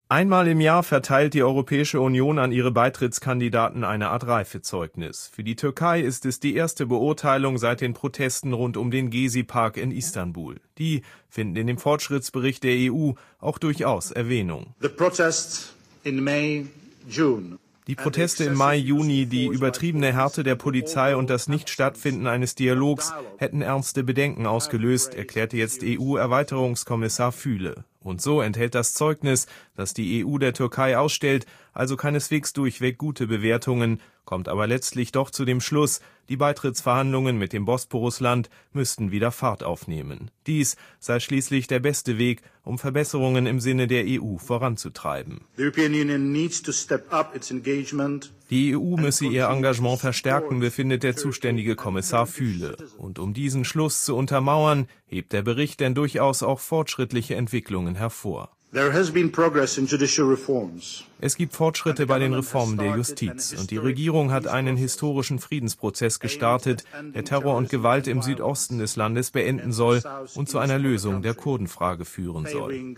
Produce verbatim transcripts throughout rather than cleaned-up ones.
Einmal im Jahr verteilt die Europäische Union an ihre Beitrittskandidaten eine Art Reifezeugnis. Für die Türkei ist es die erste Beurteilung seit den Protesten rund um den Gezi-Park in Istanbul. Die finden in dem Fortschrittsbericht der E U auch durchaus Erwähnung. The protests in May, June. Die Proteste im Mai, Juni, die übertriebene Härte der Polizei und das Nichtstattfinden eines Dialogs hätten ernste Bedenken ausgelöst, erklärte jetzt E U-Erweiterungskommissar Füle. Und so enthält das Zeugnis, das die E U der Türkei ausstellt, also keineswegs durchweg gute Bewertungen, kommt aber letztlich doch zu dem Schluss, die Beitrittsverhandlungen mit dem Bosporusland müssten wieder Fahrt aufnehmen. Dies sei schließlich der beste Weg, um Verbesserungen im Sinne der E U voranzutreiben. Die E U müsse ihr Engagement verstärken, befindet der zuständige Kommissar Füle. Und um diesen Schluss zu untermauern, hebt der Bericht denn durchaus auch fortschrittliche Entwicklungen hervor. Es gibt Fortschritte bei den Reformen der Justiz und die Regierung hat einen historischen Friedensprozess gestartet, der Terror und Gewalt im Südosten des Landes beenden soll und zu einer Lösung der Kurdenfrage führen soll.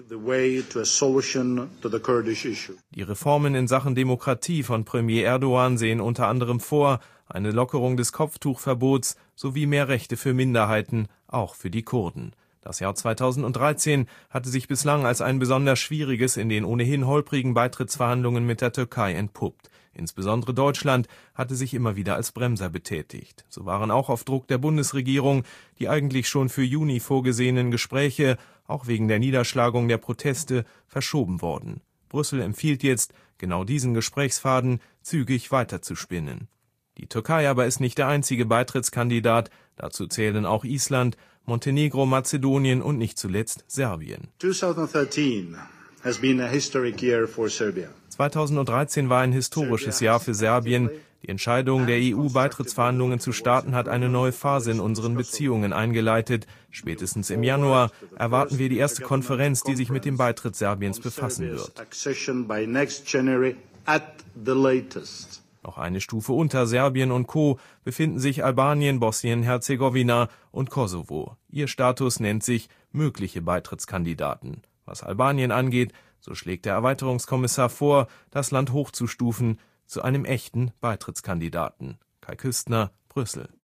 Die Reformen in Sachen Demokratie von Premier Erdogan sehen unter anderem vor eine Lockerung des Kopftuchverbots sowie mehr Rechte für Minderheiten, auch für die Kurden. Das Jahr zweitausenddreizehn hatte sich bislang als ein besonders schwieriges in den ohnehin holprigen Beitrittsverhandlungen mit der Türkei entpuppt. Insbesondere Deutschland hatte sich immer wieder als Bremser betätigt. So waren auch auf Druck der Bundesregierung die eigentlich schon für Juni vorgesehenen Gespräche, auch wegen der Niederschlagung der Proteste, verschoben worden. Brüssel empfiehlt jetzt, genau diesen Gesprächsfaden zügig weiterzuspinnen. Die Türkei aber ist nicht der einzige Beitrittskandidat, dazu zählen auch Island, Montenegro, Mazedonien und nicht zuletzt Serbien. zweitausenddreizehn war ein historisches Jahr für Serbien. Die Entscheidung, der E U-Beitrittsverhandlungen zu starten, hat eine neue Phase in unseren Beziehungen eingeleitet. Spätestens im Januar erwarten wir die erste Konferenz, die sich mit dem Beitritt Serbiens befassen wird. Noch eine Stufe unter Serbien und Co. befinden sich Albanien, Bosnien-Herzegowina und Kosovo. Ihr Status nennt sich mögliche Beitrittskandidaten. Was Albanien angeht, so schlägt der Erweiterungskommissar vor, das Land hochzustufen zu einem echten Beitrittskandidaten. Kai Küstner, Brüssel.